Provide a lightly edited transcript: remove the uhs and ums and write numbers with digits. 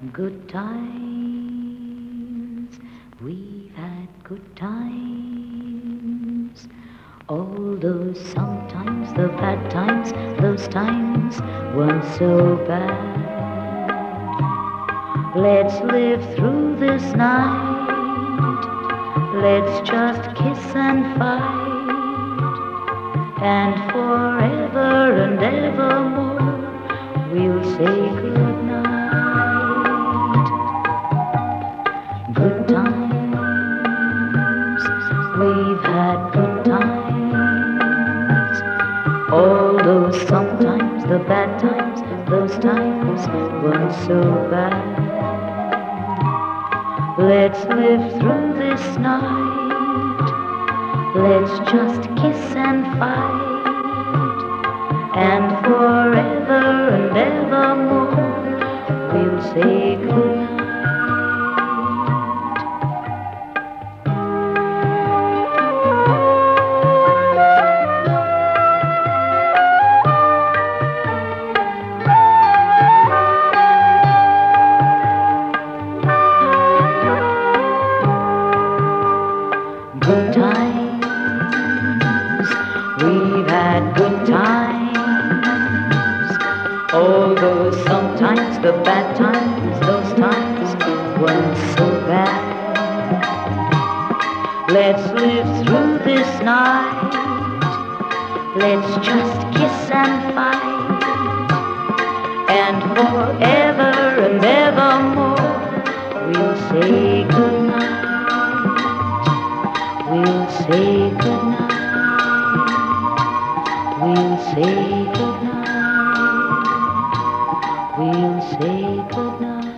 Good times, we've had good times. Although sometimes the bad times, those times weren't so bad. Let's live through this night. Let's just kiss and fight. And forever and evermore we'll say good night. Good times, we've had good times. Although sometimes the bad times, those times weren't so bad. Let's live through this night. Let's just kiss and fight. And forever and evermore we'll say good night. Good times, we've had good times. Although sometimes the bad times, those times weren't so bad. Let's live through this night. Let's just kiss and fight. And forever and evermore we'll say good night. We'll say good night. We'll say good night. We'll say good night.